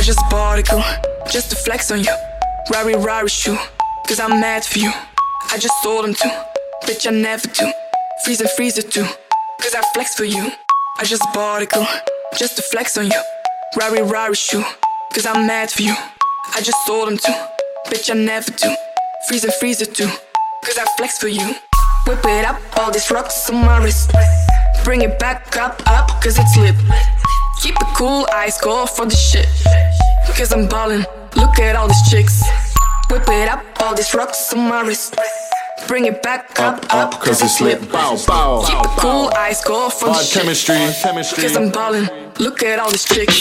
just bought a girl, just to flex on you. Rari shoe, cause I'm mad for you. I just sold them too, bitch I never do. Freezer too, cause I flex for you. I just bought a girl, just to flex on you. Rari shoe, cause I'm mad for you. I just sold them too, bitch I never do. Freezer too, cause I flex for you. Whip it up, all these rocks on my wrist. Bring it back up, cause it's lit. Keep it cool, ice cold for the shit. Cause I'm ballin', look at all these chicks. Whip it up, all these rocks on my wrist. Bring it back up, cause it's lit. Bow, bow. Keep it cool, ice cold for the shit. Chemistry. Cause I'm ballin', look at all these chicks.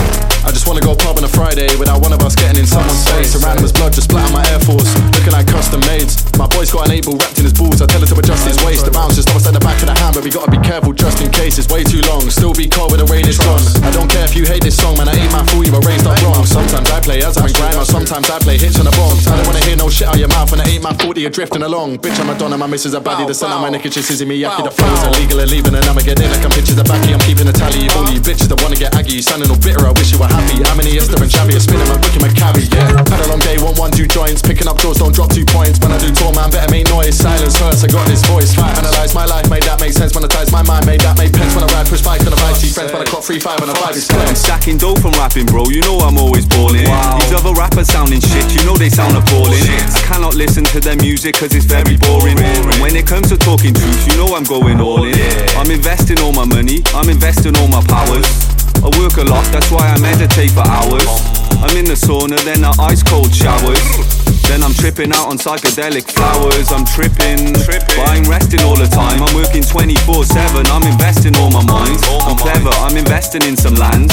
I just wanna go pub on a Friday without one of us getting in someone's face. A random's blood just splat on my Air Force, looking like custom mades. My boy's got an 8 ball wrapped in his balls. I tell her to adjust his waist. The bounce just stops at the back of the hand, but we gotta be careful just in case it's way too long. Still be cold when the rain is gone. I don't care if you hate this song, man. I ain't my fool, you were raised up wrong. Sometimes I play as I'm in grime, or sometimes I play hits on the bombs. I don't wanna hear no shit out your mouth, and it ain't my fault that you're drifting along. Bitch, I'm a Madonna, my missus a baddie. The scent of my neck is just sizzy me yucky. The flow's illegal and leaving, and I'ma get in like I'm pictures of backy. I'm keeping a tally of all you bitches that wanna get aggy. Sounding all bitter, I wish you were happy. How many years and shabby, a spinning my booking my carry, yeah. Had a long day, want 1-2 joints. Picking up doors, don't drop 2 points. When I do tour, man, better make noise. Silence hurts, I got this voice. Analyze my life, made that make sense. Monetize my mind, made that make pence. When I ride, push bike on a bike. See friends when I clock 3-5 and a 5 is clear. I'm stacking dough from rapping, bro, you know I'm always balling. These other rappers sounding shit, you know they sound appalling. I cannot listen to their music cause it's very boring. And when it comes to talking truth, you know I'm going all in. I'm investing all my money, I'm investing all my powers. I work a lot, that's why I meditate for hours. I'm in the sauna, then the ice cold showers. Then I'm tripping out on psychedelic flowers. I'm tripping, but I ain't resting all the time. I'm working 24/7, I'm investing all my mind. I'm clever, I'm investing in some land.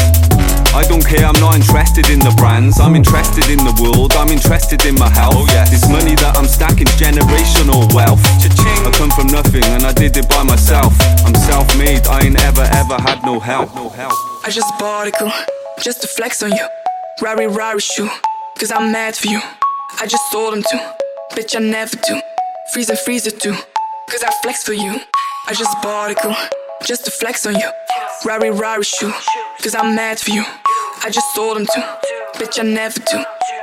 I don't care, I'm not interested in the brands. I'm interested in the world, I'm interested in my health. This money that I'm stacking's generational wealth. I come from nothing and I did it by myself. I'm self-made, I ain't ever had no help. I just bought a girl, just to flex on you. Rari shoe, cause I'm mad for you. I just sold them too, bitch I never do. Freezer too, cause I flex for you. I just bought a girl, just to flex on you. Rari shoe, cause I'm mad for you. I just sold them too, bitch I never do.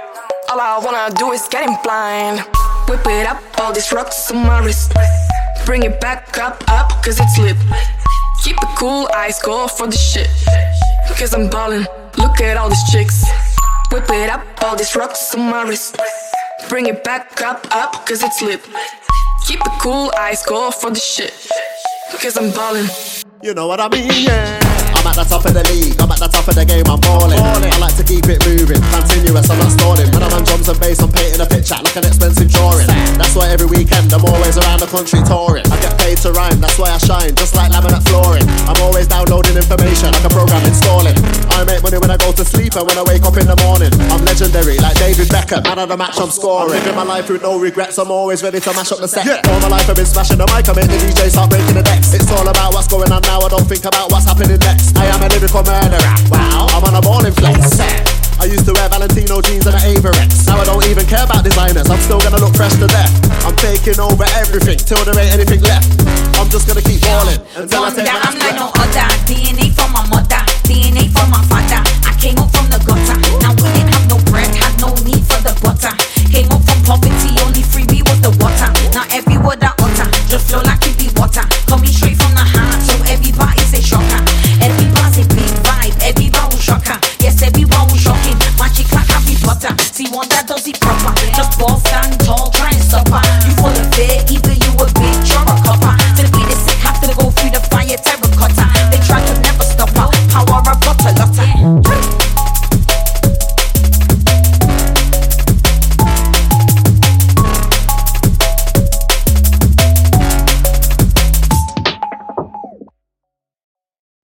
All I wanna do is get him blind. Whip it up, all these rocks on my wrist. Bring it back up, cause it's lit. Keep it cool, ice cold for the shit. Cause I'm ballin', look at all these chicks. Whip it up, all these rocks on my wrist. Bring it back up, cause it's lit. Keep it cool, ice cold for the shit. Cause I'm ballin'. You know what I mean, yeah. I'm at the top of the league, I'm at the top of the game, I'm balling. I like to keep it moving, continuous, I'm not stalling. When I'm on drums and bass, I'm painting a picture like an expensive drawing. That's why every weekend I'm always around the country touring. I get paid to rhyme, that's why I shine, just like laminate flooring. I'm always downloading information like a program installing. I make money when I go to sleep and when I wake up in the morning. I'm legendary like David Beckham, man of the match I'm scoring. I'm living my life with no regrets, I'm always ready to mash up the set. All my life I've been smashing the mic, I make the DJ start breaking the decks. It's all about what's going on now, I don't think about what's happening next. I am a lyrical murderer, wow, I'm on a balling flex. I used to wear Valentino jeans and an Averex. Now I don't even care about designers, I'm still gonna look fresh to death. I'm taking over everything till there ain't anything left. I'm just gonna keep balling until I take my I'm like no other, DNA from my mother, DNA from my father. I came up from the gutter, now we didn't have no bread, had no need for the butter. Came up from poverty, only freebie was the water. Now every word I utter, just flow like it be water. Coming straight from the heart, so everybody's a shocker. Everybody's a big vibe, everybody was shocker. Yes, everyone was shocking. My chick like happy butter, see one that does it proper.